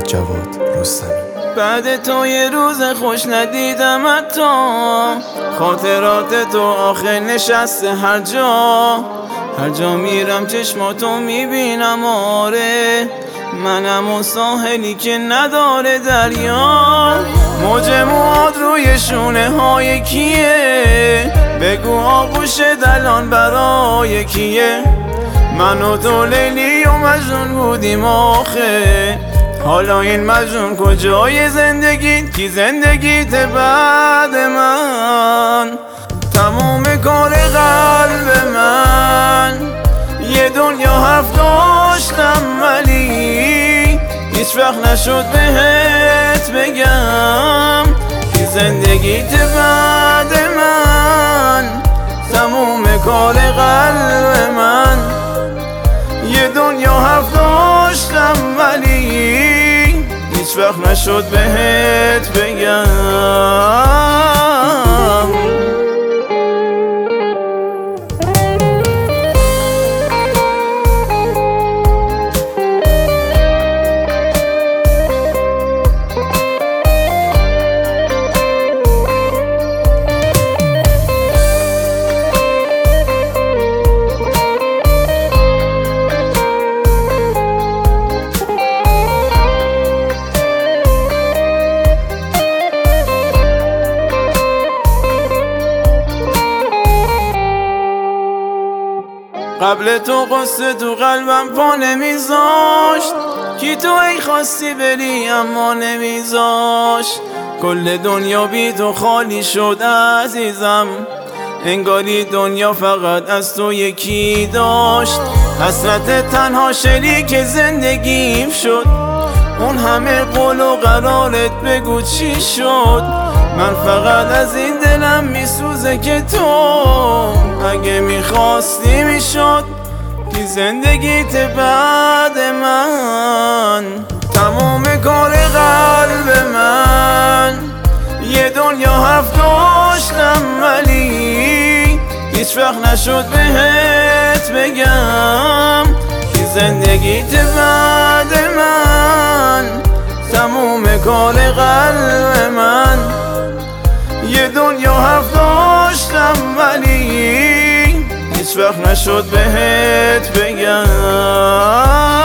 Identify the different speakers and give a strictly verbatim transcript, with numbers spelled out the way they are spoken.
Speaker 1: جواد رستمی.
Speaker 2: بعد تو یه روز خوش ندیدم حتی، خاطرات تو آخه نشسته هر جا. هر جا میرم چشماتو میبینم، آره منم و ساحلی که نداره دریا. موج مواد روی شونه های کیه؟ بگو آغوش دلان برای کیه؟ من و تو لیلی و مجنون بودیم آخه، حالا این مجنون کجای زندگیت؟ کی زندگیت بعد من؟ تموم کار قلب من یه دنیا حرف داشتم، ولی هیچ وقت نشد بهت بگم کی زندگیت بعد من. تموم کار قلب من یه دنیا حرف داشتم، ولی هیچ وقت نشد بهت بگم. قبل تو قصه تو قلبم پا نمیذاشت، کی تو ای خواستی بری اما نمیذاشت. کل دنیا بی تو خالی شد عزیزم، انگاری دنیا فقط از تو یکی داشت. حسرت تنها شریک زندگیم شد، اون همه قول و قرارت بگو چی شد؟ من فقط از این دلم میسوزه که تو اگه میخواستی میشد کی زندگیت بعد من. تمام کار قلب من یه دنیا حرف داشتم، ولی هیچ وقت نشد بهت بگم کی زندگیت بعد من. تموم کار قلب من یه دنیا حرف داشتم، ولی هیچ وقت نشد بهت بگم.